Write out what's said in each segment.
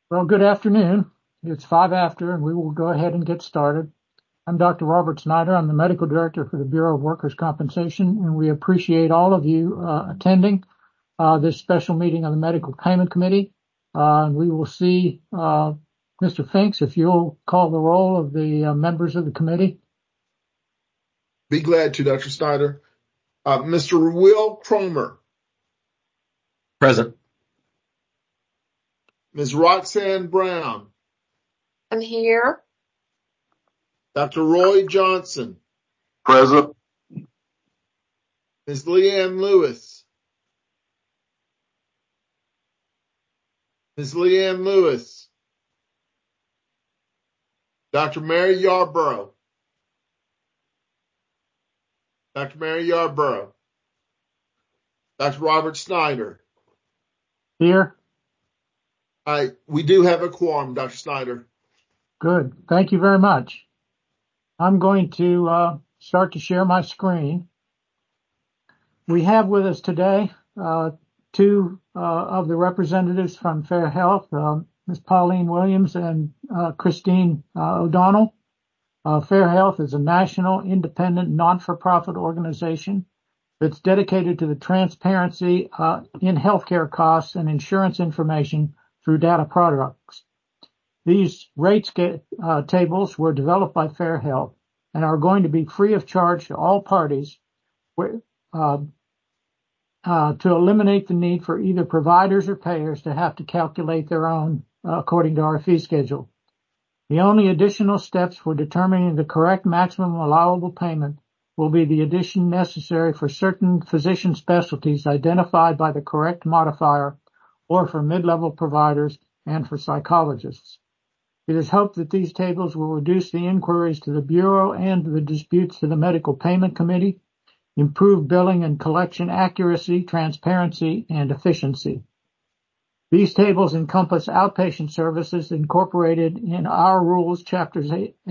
Well, good afternoon. It's 5 after, and we will go ahead and get started. I'm Dr. Robert Snyder. I'm the Medical Director for the Bureau of Workers' Compensation, and we appreciate all of you attending this special meeting of the Medical Payment Committee. And we will see Mr. Finks, if you'll call the roll of the members of the committee. Be glad to, Dr. Snyder. Mr. Will Cromer. Present. Ms. Roxanne Brown. I'm here. Dr. Roy Johnson. Present. Ms. Leanne Lewis. Ms. Leanne Lewis. Dr. Mary Yarborough. Dr. Mary Yarborough. Dr. Robert Snyder. Here. We do have a quorum, Dr. Snyder. Good. Thank you very much. I'm going to start to share my screen. We have with us today two of the representatives from Fair Health, Ms. Pauline Williams and Christine O'Donnell. Fair Health is a national, independent, non-for-profit organization that's dedicated to the transparency in healthcare costs and insurance information through data products. These rates tables were developed by Fair Health and are going to be free of charge to all parties to eliminate the need for either providers or payers to have to calculate their own according to our fee schedule. The only additional steps for determining the correct maximum allowable payment will be the addition necessary for certain physician specialties identified by the correct modifier, or for mid-level providers and for psychologists. It is hoped that these tables will reduce the inquiries to the Bureau and the disputes to the Medical Payment Committee, improve billing and collection accuracy, transparency, and efficiency. These tables encompass outpatient services incorporated in our rules, chapters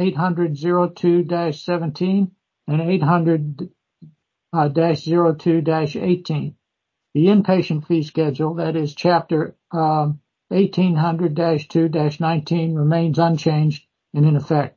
800-02-17 and 800-02-18. The inpatient fee schedule, that is chapter 1800-2-19, remains unchanged and in effect.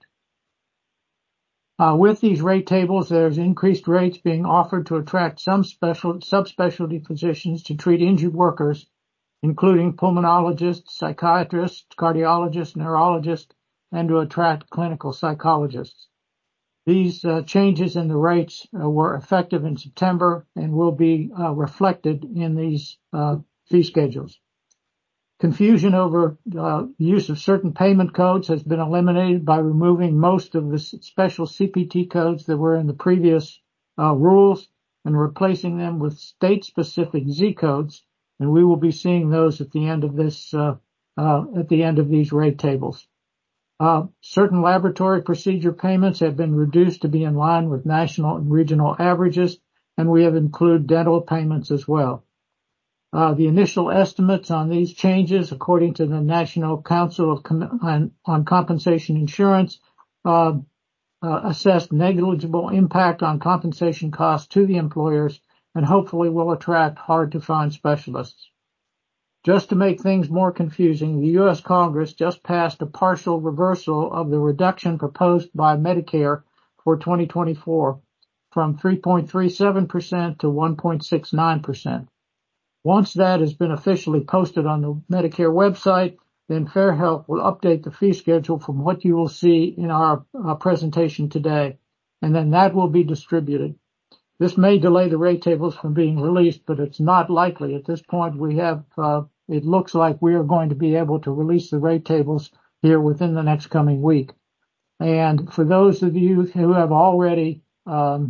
With these rate tables, there's increased rates being offered to attract some subspecialty physicians to treat injured workers, including pulmonologists, psychiatrists, cardiologists, neurologists, and to attract clinical psychologists. These changes in the rates were effective in September and will be reflected in these fee schedules. Confusion over use of certain payment codes has been eliminated by removing most of the special CPT codes that were in the previous rules and replacing them with state-specific Z codes, and we will be seeing those at the end of this at the end of these rate tables. Certain laboratory procedure payments have been reduced to be in line with national and regional averages, and we have included dental payments as well. The initial estimates on these changes, according to the National Council on Compensation Insurance, assessed negligible impact on compensation costs to the employers and hopefully will attract hard-to-find specialists. Just to make things more confusing, the U.S. Congress just passed a partial reversal of the reduction proposed by Medicare for 2024 from 3.37% to 1.69%. Once that has been officially posted on the Medicare website, then Fair Health will update the fee schedule from what you will see in our presentation today, and then that will be distributed. This may delay the rate tables from being released, but it's not likely. At this point, we have it looks like we are going to be able to release the rate tables here within the next coming week. And for those of you who have already sent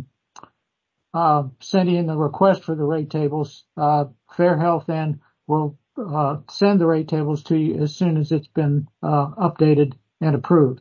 in the request for the rate tables, Fair Health then will send the rate tables to you as soon as it's been updated and approved.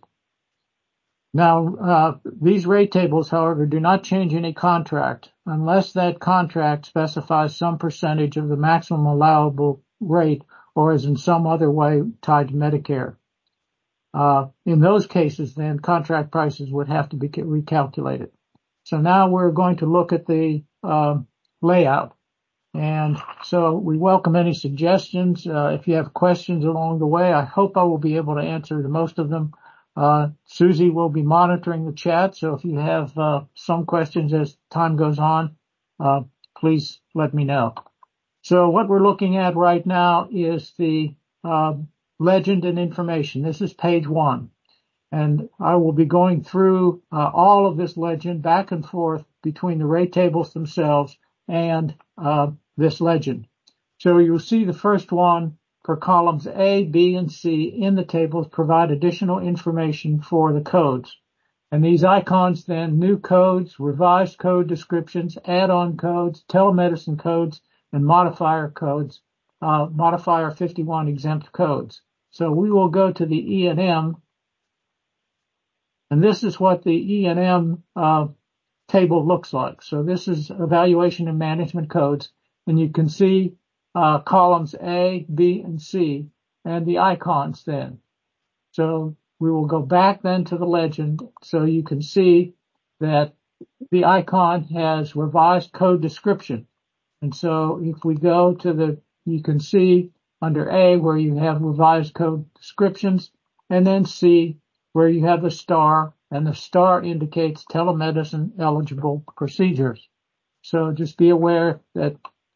Now, these rate tables, however, do not change any contract unless that contract specifies some percentage of the maximum allowable rate or is in some other way tied to Medicare. In those cases, then contract prices would have to be recalculated. So now we're going to look at the layout. And so we welcome any suggestions. If you have questions along the way, I hope I will be able to answer to most of them. Susie will be monitoring the chat, so if you have some questions as time goes on, please let me know. So what we're looking at right now is the legend and information. This is page 1. And I will be going through all of this legend back and forth between the rate tables themselves and this legend. So you'll see the first one for columns A, B, and C in the tables provide additional information for the codes. And these icons then, new codes, revised code descriptions, add-on codes, telemedicine codes, and modifier codes, modifier 51 exempt codes. So we will go to the E&M, and this is what the E&M table looks like. So this is evaluation and management codes, and you can see columns A, B, and C, and the icons then. So we will go back then to the legend, so you can see that the icon has revised code description. And so if we go to you can see under A where you have revised code descriptions, and then C where you have a star, and the star indicates telemedicine eligible procedures. So just be aware that,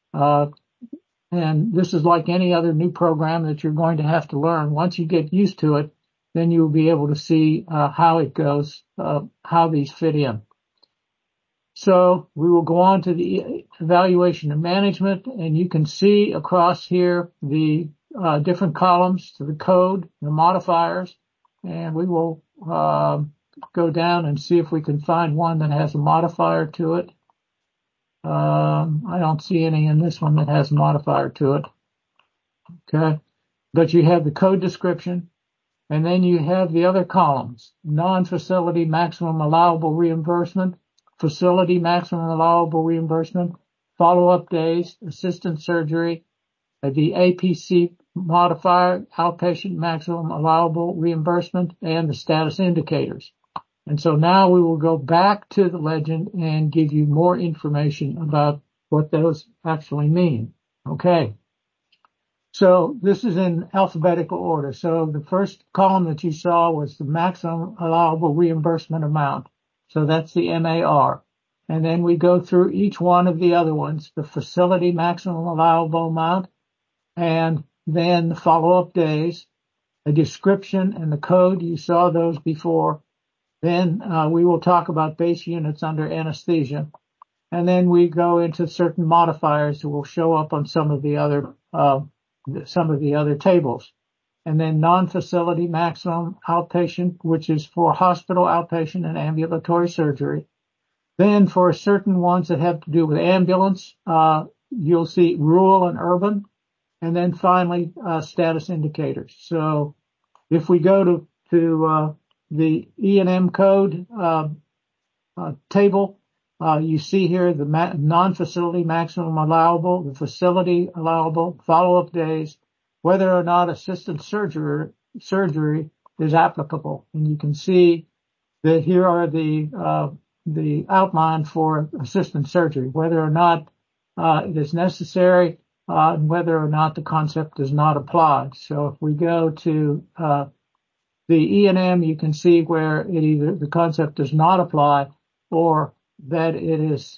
and this is like any other new program that you're going to have to learn. Once you get used to it, then you'll be able to see how it goes, how these fit in. So we will go on to the evaluation and management, and you can see across here the different columns to the code, the modifiers, and we will go down and see if we can find one that has a modifier to it. I don't see any in this one that has a modifier to it. Okay. But you have the code description, and then you have the other columns, non-facility maximum allowable reimbursement, facility maximum allowable reimbursement, follow-up days, assistant surgery, the APC modifier, outpatient maximum allowable reimbursement, and the status indicators. And so now we will go back to the legend and give you more information about what those actually mean. Okay. So this is in alphabetical order. So the first column that you saw was the maximum allowable reimbursement amount. So that's the MAR. And then we go through each one of the other ones, the facility maximum allowable amount, and then the follow-up days, a description and the code. You saw those before. Then we will talk about base units under anesthesia. And then we go into certain modifiers that will show up on some of the other tables. And then non-facility maximum outpatient, which is for hospital outpatient and ambulatory surgery. Then for certain ones that have to do with ambulance, you'll see rural and urban. And then finally, status indicators. So if we go to the E&M code table, you see here the non-facility maximum allowable, the facility allowable, follow-up days, whether or not assisted surgery is applicable. And you can see that here are the outline for assisted surgery, whether or not it is necessary, and whether or not the concept does not apply. So if we go to the E&M, you can see where it either the concept does not apply or that it is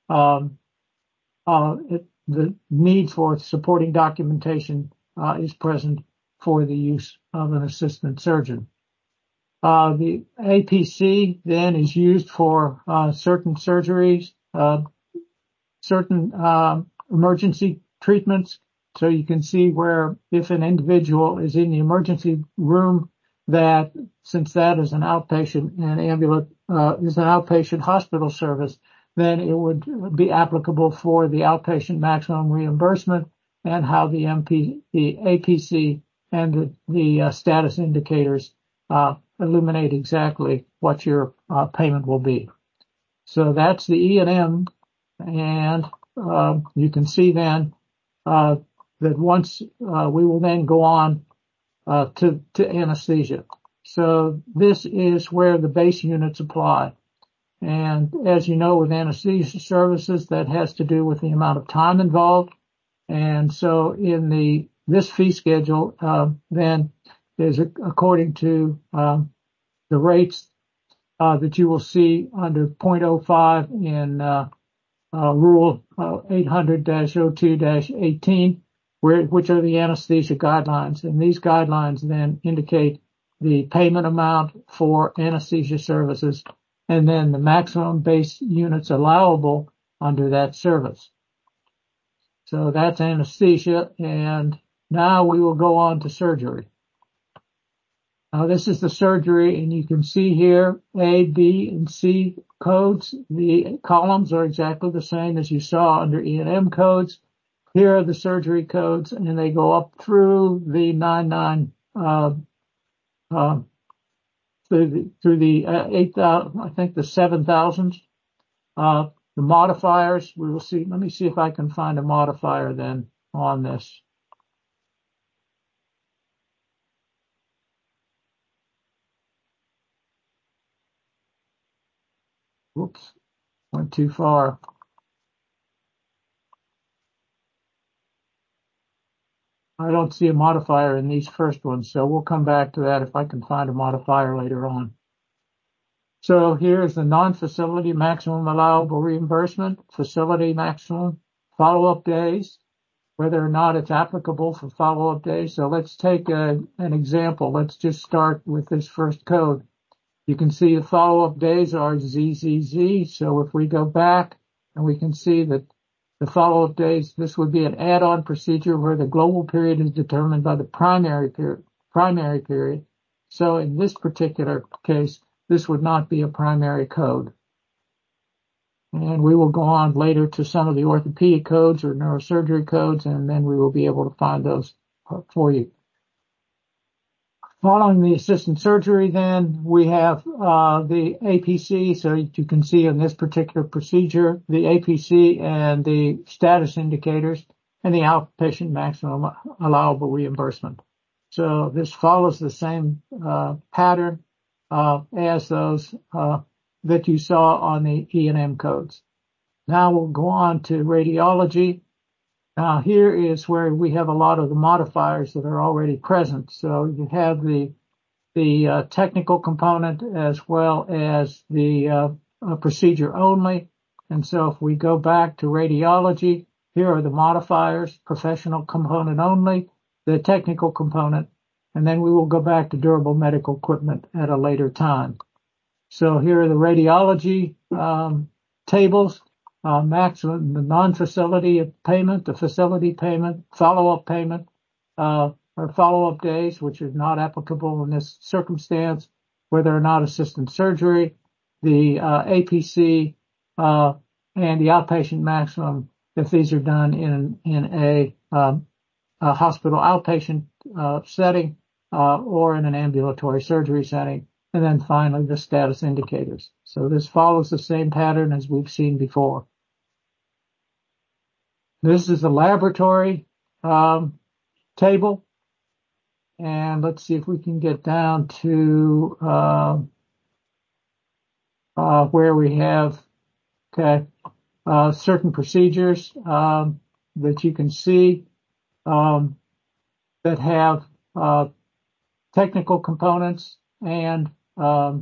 the need for supporting documentation is present for the use of an assistant surgeon. The APC then is used for certain surgeries, certain emergency treatments. So you can see where if an individual is in the emergency room, that since that is an outpatient and is an outpatient hospital service, then it would be applicable for the outpatient maximum reimbursement and how the APC and the status indicators illuminate exactly what your payment will be. So that's the E&M, and you can see then that once we will then go on to anesthesia. So this is where the base units apply. And as you know, with anesthesia services, that has to do with the amount of time involved. And so in this fee schedule, then is according to, the rates, that you will see under .05 in, Rule 800-02-18, which are the anesthesia guidelines. And these guidelines then indicate the payment amount for anesthesia services and then the maximum base units allowable under that service. So that's anesthesia. And now we will go on to surgery. Now this is the surgery, and you can see here A, B, and C codes. The columns are exactly the same as you saw under E&M codes. Here are the surgery codes, and they go up through the 8,000, I think the 7,000s. The modifiers, we will see. Let me see if I can find a modifier then on this. Whoops, went too far. I don't see a modifier in these first ones, so we'll come back to that if I can find a modifier later on. So here's the non-facility maximum allowable reimbursement, facility maximum, follow-up days, whether or not it's applicable for follow-up days. So let's take an example. Let's just start with this first code. You can see the follow-up days are ZZZ. So if we go back and we can see that the follow-up days, this would be an add-on procedure where the global period is determined by the primary period. So in this particular case, this would not be a primary code. And we will go on later to some of the orthopedic codes or neurosurgery codes, and then we will be able to find those for you. Following the assistant surgery, then we have the APC. So you can see in this particular procedure, the APC and the status indicators and the outpatient maximum allowable reimbursement. So this follows the same pattern as those that you saw on the E&M codes. Now we'll go on to radiology. Now here is where we have a lot of the modifiers that are already present. So you have the technical component as well as the procedure only. And so if we go back to radiology, here are the modifiers: professional component only, the technical component, and then we will go back to durable medical equipment at a later time. So here are the radiology tables. Maximum, the non-facility payment, the facility payment, follow-up payment, or follow-up days, which is not applicable in this circumstance, whether or not assistant surgery, the APC, and the outpatient maximum if these are done in a hospital outpatient setting or in an ambulatory surgery setting. And then finally, the status indicators. So this follows the same pattern as we've seen before. This is the laboratory table. And let's see if we can get down to where we have certain procedures that you can see that have technical components and a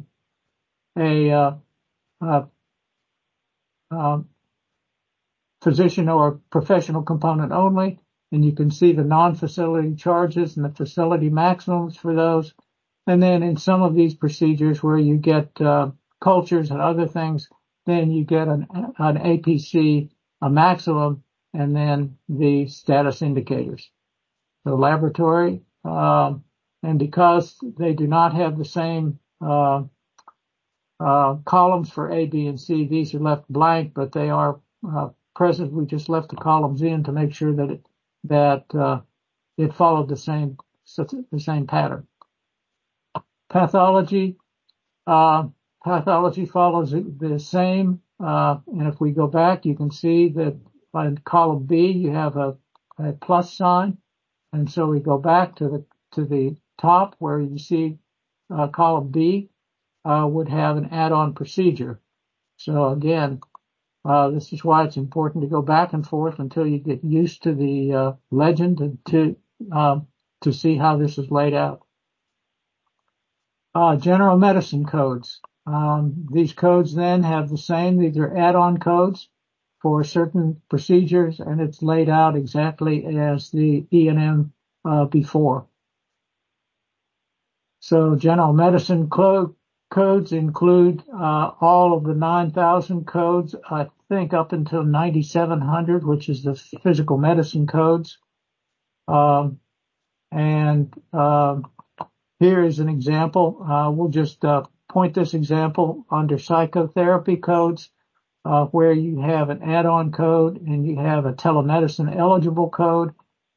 physician or professional component only. And you can see the non-facility charges and the facility maximums for those. And then in some of these procedures where you get cultures and other things, then you get an APC, a maximum, and then the status indicators. So laboratory, and because they do not have the same columns for A, B, and C, these are left blank, but they are present. We just left the columns in to make sure that it followed the same pattern. Pathology follows the same. And if we go back, you can see that in column B, you have a plus sign. And so we go back to the top where you see column B would have an add-on procedure. So again, This is why it's important to go back and forth until you get used to the legend and to see how this is laid out. General medicine codes. These codes then have the same. These are add-on codes for certain procedures, and it's laid out exactly as the E&M before. So general medicine codes include all of the 9,000 codes, I think up until 9,700, which is the physical medicine codes. Here is an example. We'll just point this example under psychotherapy codes, where you have an add-on code and you have a telemedicine eligible code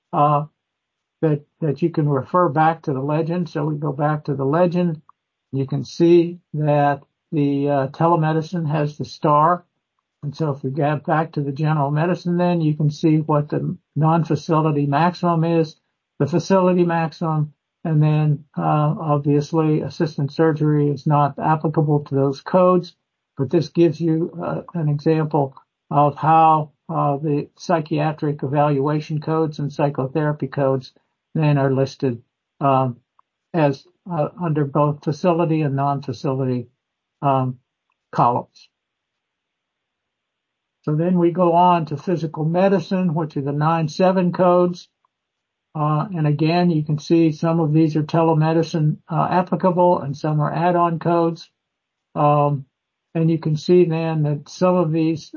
that you can refer back to the legend. So we go back to the legend. You can see that the telemedicine has the star. And so if we get back to the general medicine, then you can see what the non-facility maximum is, the facility maximum, and then obviously assisted surgery is not applicable to those codes. But this gives you an example of how the psychiatric evaluation codes and psychotherapy codes then are listed as under both facility and non-facility columns. So then we go on to physical medicine, which are the 9-7 codes. And again, you can see some of these are telemedicine applicable and some are add-on codes. And you can see then that some of these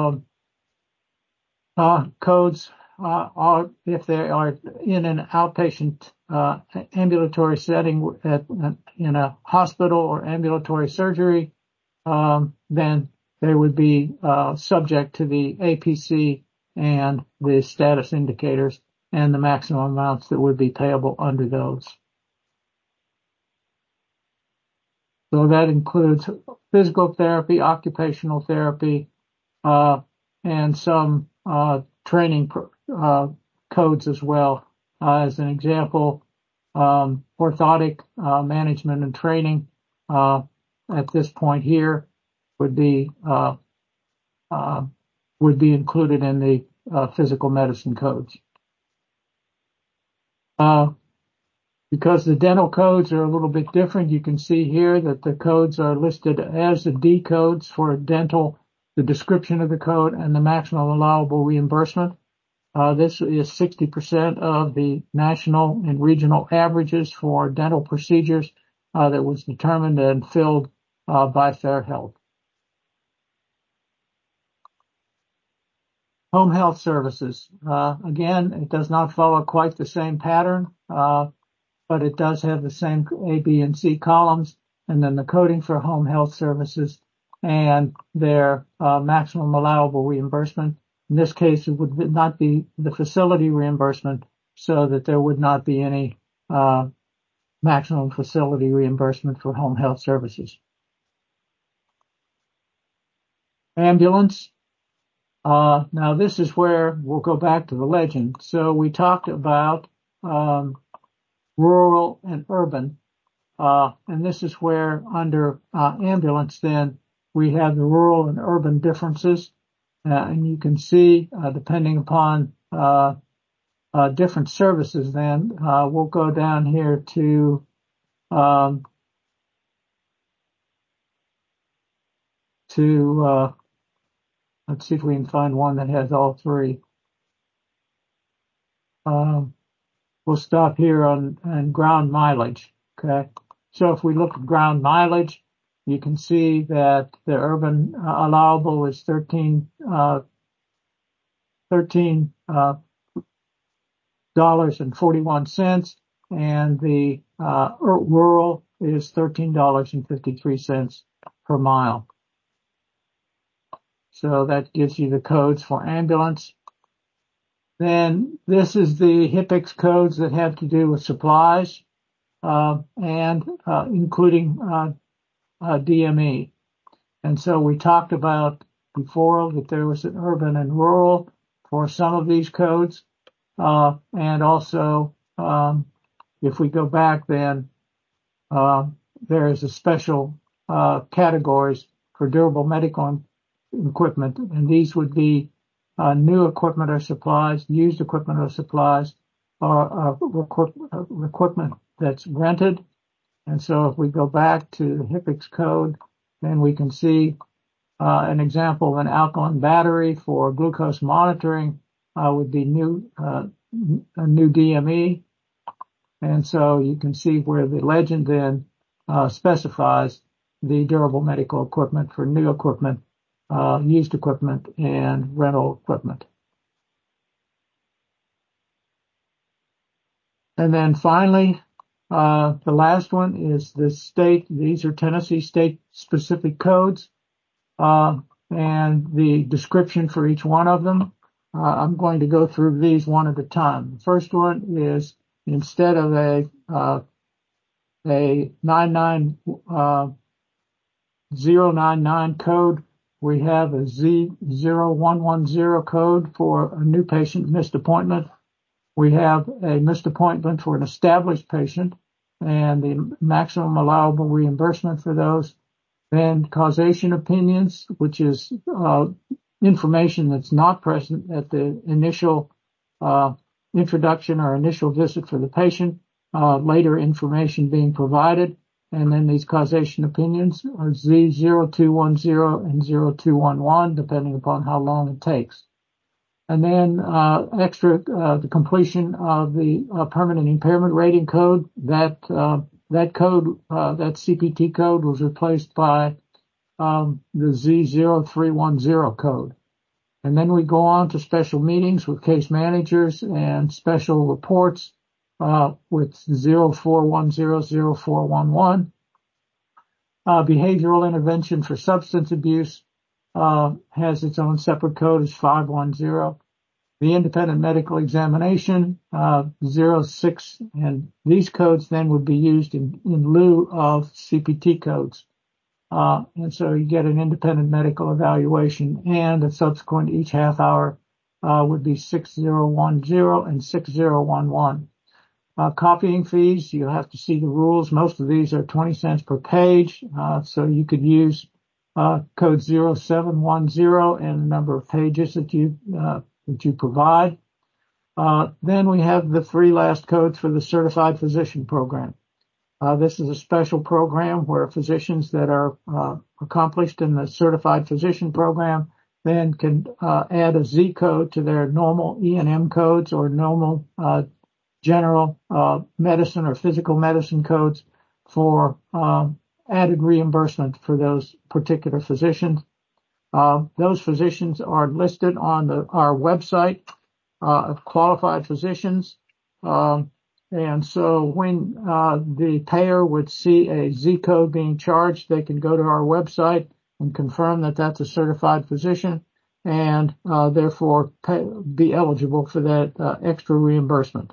codes are, if they are in an outpatient ambulatory setting in a hospital or ambulatory surgery, then they would be subject to the APC and the status indicators and the maximum amounts that would be payable under those. So that includes physical therapy, occupational therapy, and some training codes as well. As an example, orthotic management and training at this point here would be included in the physical medicine codes. Because the dental codes are a little bit different, you can see here that the codes are listed as the D codes for dental, the description of the code, and the maximum allowable reimbursement. This is 60% of the national and regional averages for dental procedures that was determined and filled by Fair Health. Home health services. Again, it does not follow quite the same pattern, but it does have the same A, B, and C columns, and then the coding for home health services and their maximum allowable reimbursement. In this case, it would not be the facility reimbursement, so that there would not be any maximum facility reimbursement for home health services. Ambulance. Now this is where we'll go back to the legend. So we talked about rural and urban, and this is where under ambulance then we have the rural and urban differences, and you can see depending upon different services then we'll go down here to let's see if we can find one that has all three. We'll stop here on ground mileage. Okay. So if we look at ground mileage, you can see that the urban allowable is $13.41, and the rural is $13.53 per mile. So that gives you the codes for ambulance. Then this is the HIPAA codes that have to do with supplies, and including DME. And so we talked about before that there was an urban and rural for some of these codes. And also, if we go back then, there is a special categories for durable medical equipment, and these would be new equipment or supplies, used equipment or supplies, or equipment that's rented. And so if we go back to the HIPAA code, then we can see an example of an alkaline battery for glucose monitoring would be a new DME. And so you can see where the legend then specifies the durable medical equipment for new equipment, used equipment, and rental equipment. And then finally, the last one is the state. These are Tennessee state specific codes, and the description for each one of them. I'm going to go through these one at a time. The first one is, instead of a 99099 code, we have a Z0110 code for a new patient missed appointment. We have a missed appointment for an established patient and the maximum allowable reimbursement for those. Then causation opinions, which is information that's not present at the initial introduction or initial visit for the patient, later information being provided. And then these causation opinions are Z0210 and 0211, depending upon how long it takes. And then the completion of the permanent impairment rating code. That code, that CPT code, was replaced by the Z0310 code. And then we go on to special meetings with case managers and special reports with 0410, 0411. Behavioral intervention for substance abuse has its own separate code as 510. The independent medical examination, 06, and these codes then would be used in lieu of CPT codes. And so you get an independent medical evaluation, and a subsequent each half hour would be 6010 and 6011. Copying fees, you have to see the rules. Most of these are 20 cents per page, so you could use code 0710 and the number of pages that you provide. Then we have the three last codes for the Certified Physician Program. This is a special program where physicians that are accomplished in the Certified Physician Program then can add a Z code to their normal E&M codes or normal general medicine or physical medicine codes for added reimbursement for those particular physicians. Those physicians are listed on our website of qualified physicians. And so when the payer would see a Z code being charged, they can go to our website and confirm that that's a certified physician and therefore be eligible for that extra reimbursement.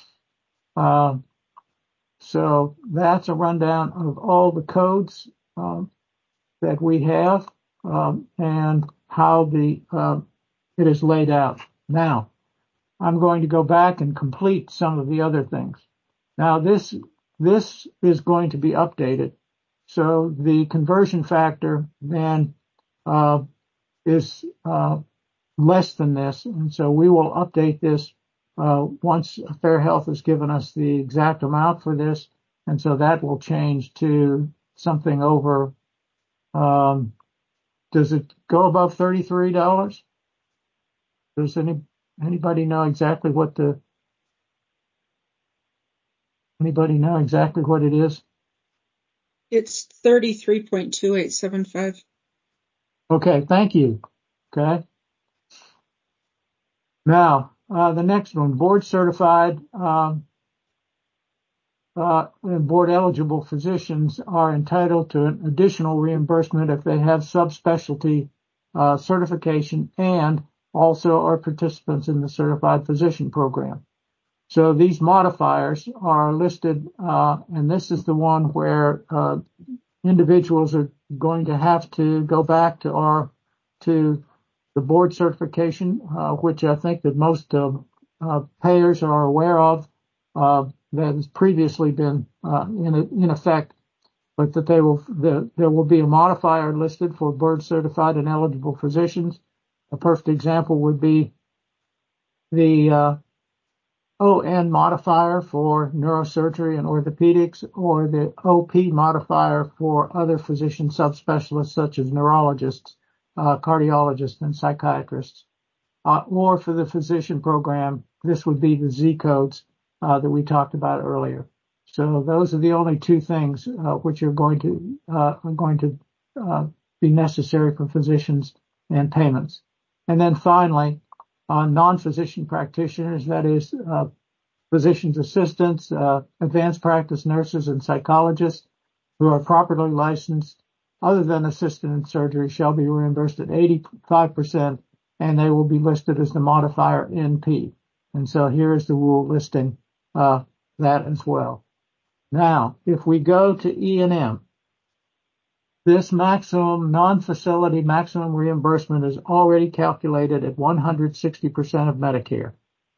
So that's a rundown of all the codes that we have and how it is laid out. Now, I'm going to go back and complete some of the other things. Now, this is going to be updated. So the conversion factor then is less than this, and so we will update this once Fair Health has given us the exact amount for this, and so that will change to something over. Does it go above $33? Does anybody know exactly what it is? It's 33.2875. Okay, thank you. Okay. Now, the next one, board certified and board eligible physicians are entitled to an additional reimbursement if they have subspecialty certification and also are participants in the Certified Physician Program. So these modifiers are listed, and this is the one where individuals are going to have to go back to the board certification, which I think that most payers are aware of, that has previously been in effect. but that there will be a modifier listed for board certified and eligible physicians. A perfect example would be the ON modifier for neurosurgery and orthopedics, or the OP modifier for other physician subspecialists such as neurologists, cardiologists, and psychiatrists. Or for the physician program, this would be the Z codes that we talked about earlier. So those are the only two things which are going to be necessary for physicians and payments. And then finally, on non-physician practitioners, that is, physician's assistants, advanced practice nurses, and psychologists who are properly licensed other than assistant in surgery shall be reimbursed at 85%, and they will be listed as the modifier NP. And so here is the rule listing that as well. Now, if we go to E&M, this maximum non-facility maximum reimbursement is already calculated at 160% of Medicare.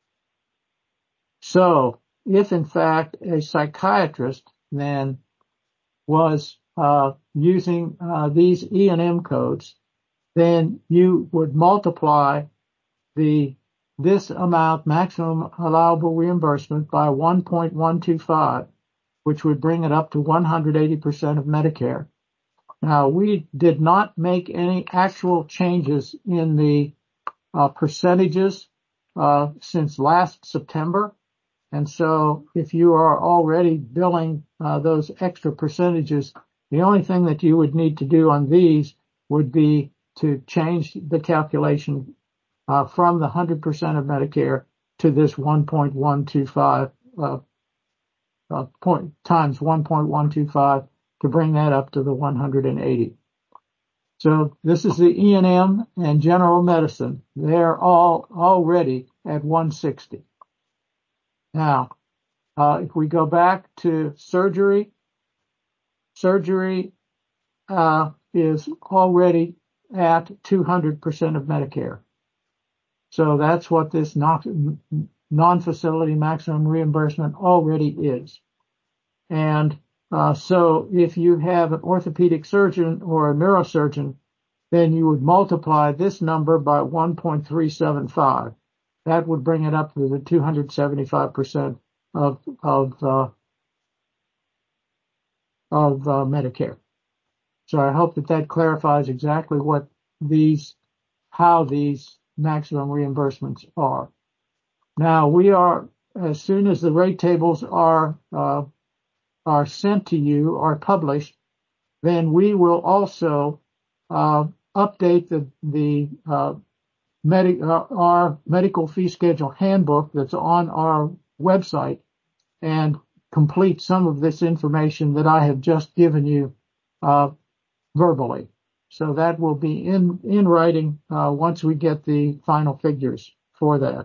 So if in fact a psychiatrist then was using these E&M codes, then you would multiply this amount maximum allowable reimbursement by 1.125, which would bring it up to 180% of Medicare. Now, we did not make any actual changes in the percentages since last September. And so if you are already billing those extra percentages, the only thing that you would need to do on these would be to change the calculation from the 100% of Medicare to this 1.125 times 1.125 to bring that up to the 180. So this is the E&M and general medicine. They're all already at 160. Now, if we go back to surgery is already at 200% of Medicare. So that's what this non-facility maximum reimbursement already is. And so if you have an orthopedic surgeon or a neurosurgeon, then you would multiply this number by 1.375. That would bring it up to the 275% of Medicare. So I hope that clarifies exactly how these maximum reimbursements are. Now as soon as the rate tables are sent to you or published, then we will also update our medical fee schedule handbook that's on our website and complete some of this information that I have just given you verbally. So that will be in writing once we get the final figures for that.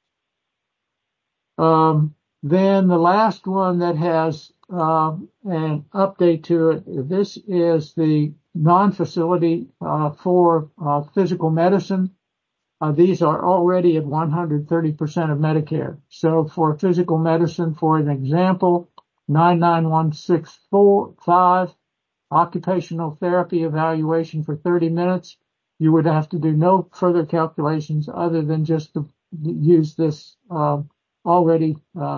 Then the last one that has an update to it, this is the non-facility for physical medicine. These are already at 130% of Medicare. So for physical medicine, for an example, 99165, occupational therapy evaluation for 30 minutes, you would have to do no further calculations other than just to use this already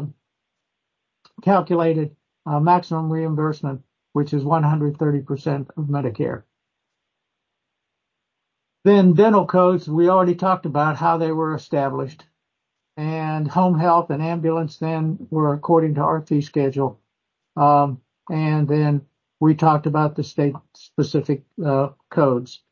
calculated maximum reimbursement, which is 130% of Medicare. Then dental codes, we already talked about how they were established. And home health and ambulance then were according to our fee schedule. And then we talked about the state-specific codes.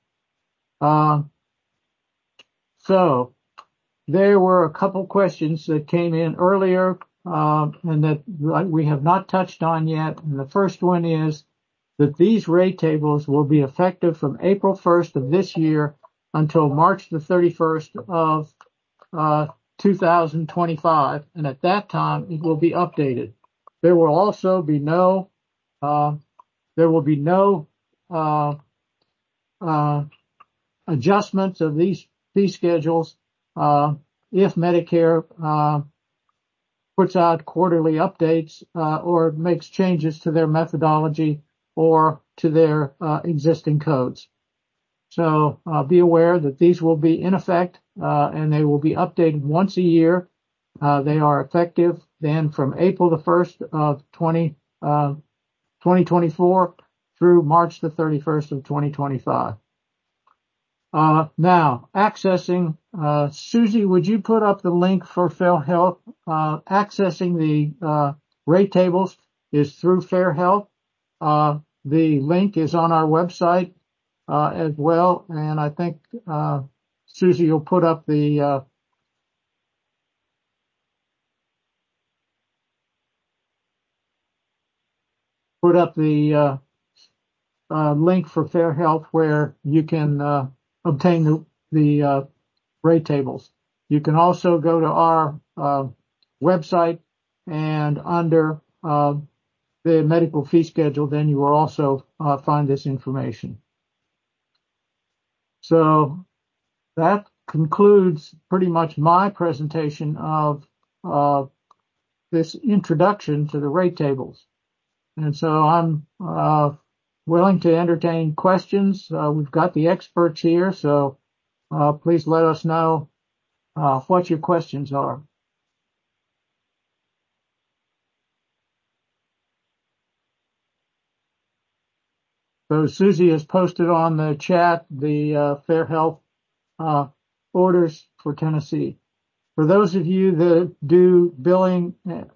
So there were a couple questions that came in earlier and that we have not touched on yet. And the first one is that these rate tables will be effective from April 1st of this year until March the 31st of 2025. And at that time, it will be updated. There will also be no adjustments of these fee schedules if Medicare puts out quarterly updates or makes changes to their methodology or to their existing codes. So be aware that these will be in effect, and they will be updated once a year. They are effective then from April the 1st of 2024 through March the 31st of 2025. Now, accessing, Susie, would you put up the link for Fair Health? Accessing the rate tables is through Fair Health. The link is on our website as well, and I think Susie will put up the link for Fair Health where you can obtain the rate tables. You can also go to our website, and under the medical fee schedule, then you will also find this information. So that concludes pretty much my presentation of this introduction to the rate tables. And so I'm willing to entertain questions. We've got the experts here, so please let us know what your questions are. So Susie has posted on the chat the Fair Health orders for Tennessee. For those of you that do billing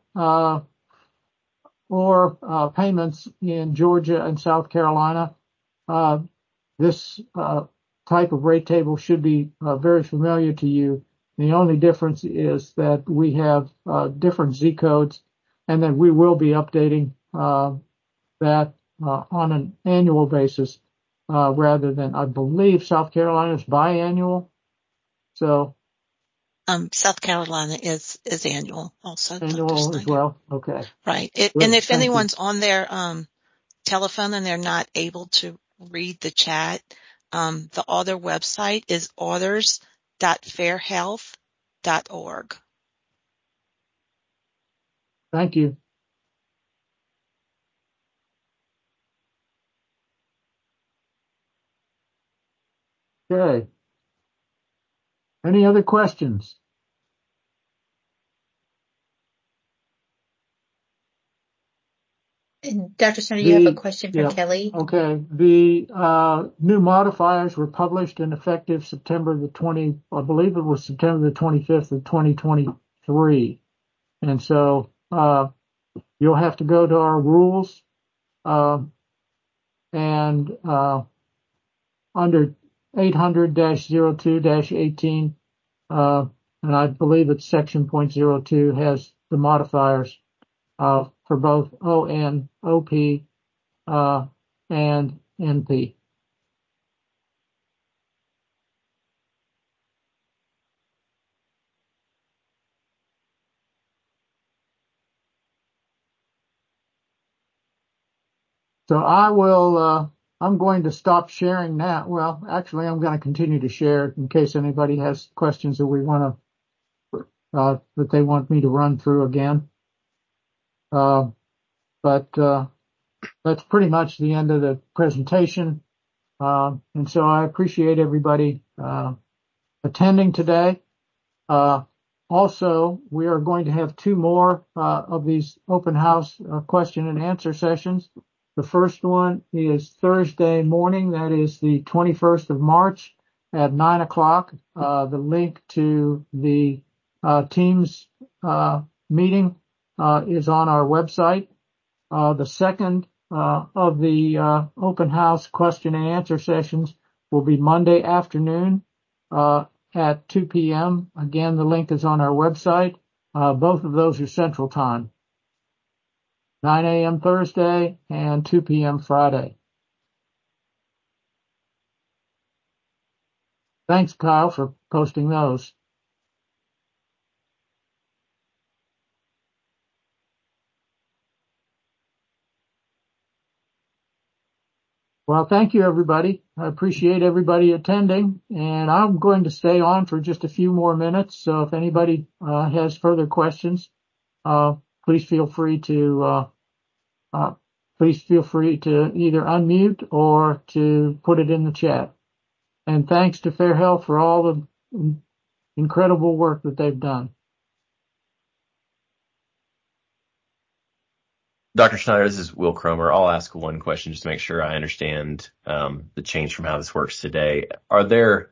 or payments in Georgia and South Carolina, this type of rate table should be very familiar to you. The only difference is that we have different Z codes, and that we will be updating that on an annual basis rather than, I believe, South Carolina is biannual. So South Carolina is annual also. Annual as well. Okay. Right. And if anyone's on their telephone and they're not able to read the chat, the other website is orders.fairhealth.org. Thank you. Okay. Any other questions? And Dr. Snyder, you have a question for Kelly? Okay. The new modifiers were published and effective September the 20th, I believe it was September the 25th of 2023. And so you'll have to go to our rules and under 800-02-18, and I believe it's section .02 has the modifiers for both ON, OP, and NP. So I will, I'm going to stop sharing now. Well, actually, I'm going to continue to share in case anybody has questions that we want to, that they want me to run through again. But that's pretty much the end of the presentation. And so I appreciate everybody attending today. Also, we are going to have two more of these open house question and answer sessions. The first one is Thursday morning. That is the 21st of March at 9 o'clock. The link to the Teams meeting is on our website. The second of the open house question and answer sessions will be Monday afternoon at 2 p.m. Again, the link is on our website. Both of those are Central Time. 9 a.m. Thursday and 2 p.m. Friday. Thanks, Kyle, for posting those. Well, thank you, everybody. I appreciate everybody attending, and I'm going to stay on for just a few more minutes. So if anybody has further questions, please feel free to please feel free to either unmute or to put it in the chat. And thanks to Fair Health for all the incredible work that they've done. Dr. Schneider, this is Will Cromer. I'll ask one question just to make sure I understand the change from how this works today. Are there,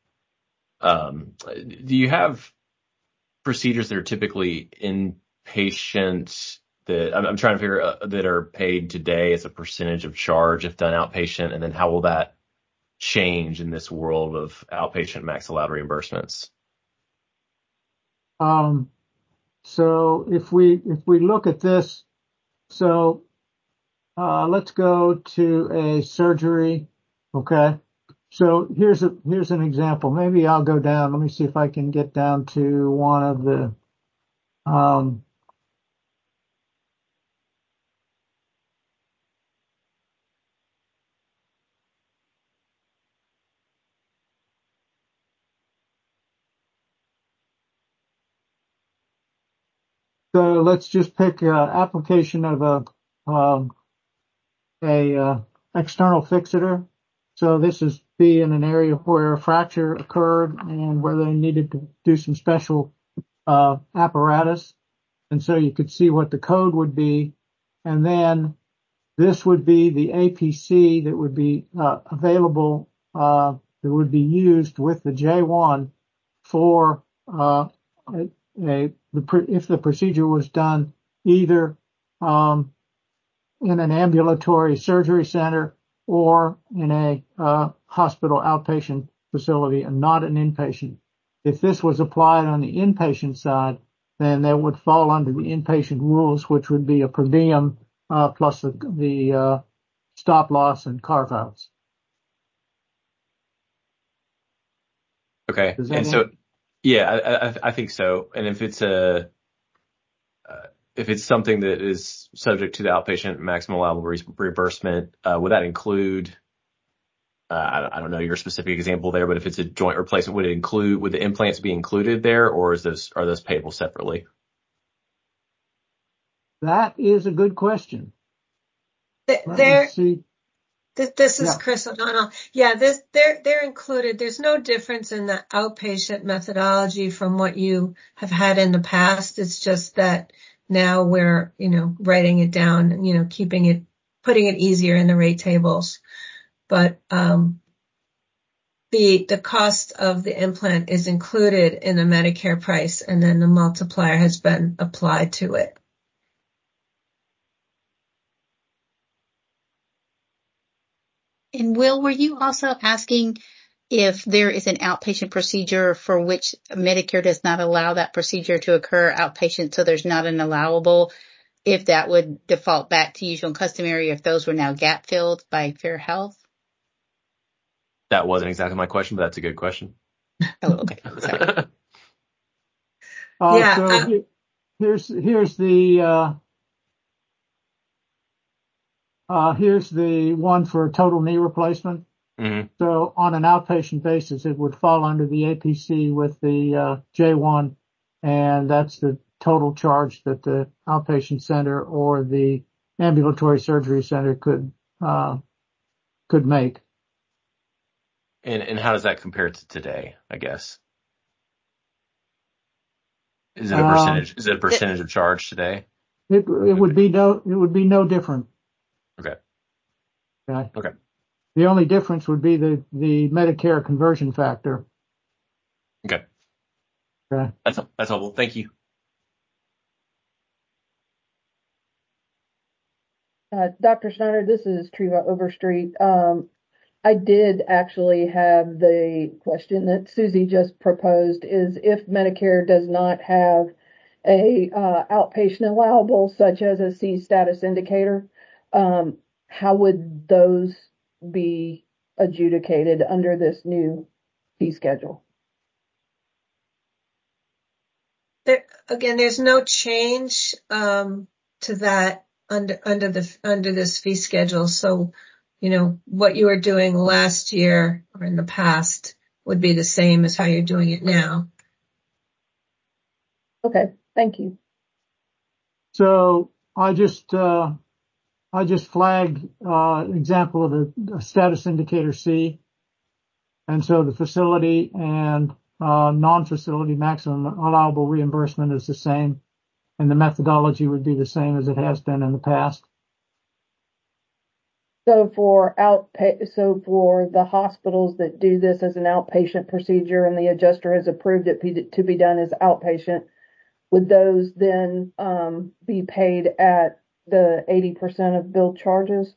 do you have procedures that are typically inpatient that I'm trying to figure that are paid today as a percentage of charge if done outpatient? And then how will that change in this world of outpatient max allowed reimbursements? So if we look at this, so let's go to a surgery. Okay. So here's an example. Maybe I'll go down. Let me see if I can get down to one of the so let's just pick application of a external fixator. So this is be in an area where a fracture occurred and where they needed to do some special apparatus. And so you could see what the code would be. And then this would be the APC that would be available, that would be used with the J1 for if the procedure was done either in an ambulatory surgery center or in a hospital outpatient facility and not an inpatient. If this was applied on the inpatient side, then that would fall under the inpatient rules, which would be a per diem plus the stop loss and carve outs. Okay. And so, yeah, I think so. And if it's something that is subject to the outpatient maximum allowable reimbursement, would that include, I don't know your specific example there, but if it's a joint replacement, would the implants be included there, or are those payable separately? That is a good question. This is Chris O'Donnell. Yeah, they're included. There's no difference in the outpatient methodology from what you have had in the past. It's just that now we're, writing it down, putting it easier in the rate tables. But the cost of the implant is included in the Medicare price, and then the multiplier has been applied to it. And Will, were you also asking if there is an outpatient procedure for which Medicare does not allow that procedure to occur outpatient, so there's not an allowable, if that would default back to usual and customary, if those were now gap filled by Fair Health? That wasn't exactly my question, but that's a good question. Oh, okay. Sorry. So here's the one for a total knee replacement. Mm-hmm. So on an outpatient basis, it would fall under the APC with the J1, and that's the total charge that the outpatient center or the ambulatory surgery center could make. And how does that compare to today, I guess? Is it a percentage? Is it a percentage of charge today? It would be no different. Okay. Okay. The only difference would be the Medicare conversion factor. Okay. Okay. That's helpful. Thank you. Dr. Schneider, this is Treva Overstreet. I did actually have the question that Susie just proposed, is if Medicare does not have a outpatient allowable, such as a C status indicator, how would those be adjudicated under this new fee schedule? There's no change to that under this fee schedule. So, what you were doing last year or in the past would be the same as how you're doing it now. Okay, thank you. So I just I just flagged example of a status indicator C. And so the facility and non-facility maximum allowable reimbursement is the same, and the methodology would be the same as it has been in the past. So for the hospitals that do this as an outpatient procedure and the adjuster has approved it to be done as outpatient, would those then be paid at the 80% of billed charges?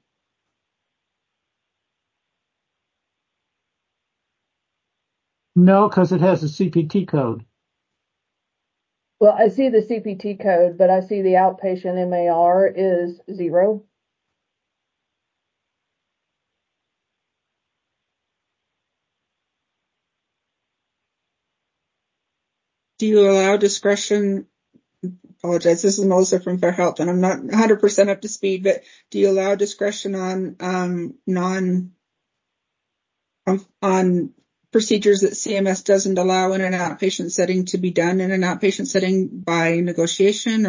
No, because it has a CPT code. Well, I see the CPT code, but I see the outpatient MAR is 0. Do you allow discretion? Apologize, this is Melissa from Fair Health, and I'm not 100% up to speed, but do you allow discretion on on procedures that CMS doesn't allow in an outpatient setting to be done in an outpatient setting by negotiation,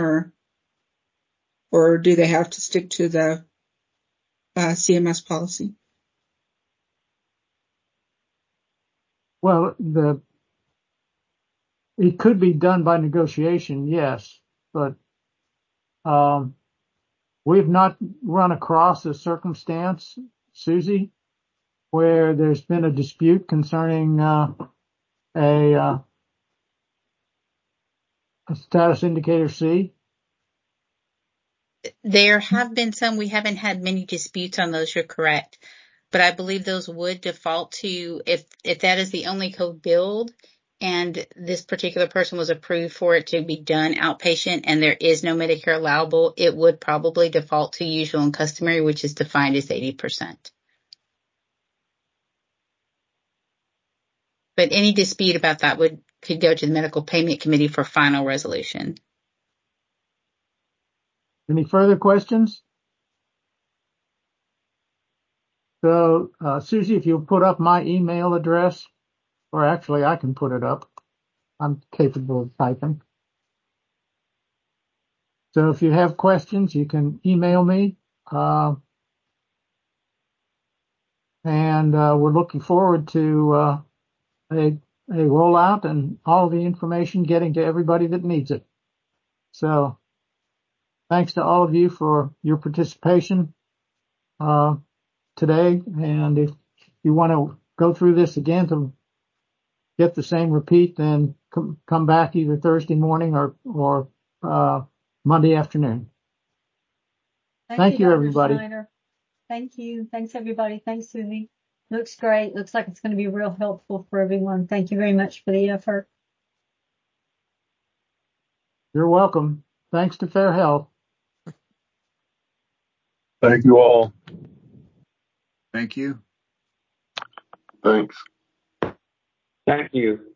or do they have to stick to the CMS policy? Well, it could be done by negotiation, yes, but we've not run across a circumstance, Susie, where there's been a dispute concerning a status indicator C. There have been some. We haven't had many disputes on those. You're correct. But I believe those would default to, if that is the only code billed and this particular person was approved for it to be done outpatient and there is no Medicare allowable, it would probably default to usual and customary, which is defined as 80%. But any dispute about that could go to the Medical Payment Committee for final resolution. Any further questions? So, Susie, if you'll put up my email address, or actually I can put it up. I'm capable of typing. So if you have questions, you can email me. And we're looking forward to a rollout and all the information getting to everybody that needs it. So thanks to all of you for your participation today. And if you want to go through this again to get the same repeat, then come back either Thursday morning or Monday afternoon. Thank you, everybody. Schneider. Thank you. Thanks, everybody. Thanks, Susie. Looks great. Looks like it's going to be real helpful for everyone. Thank you very much for the effort. You're welcome. Thanks to Fair Health. Thank you all. Thank you. Thanks. Thank you.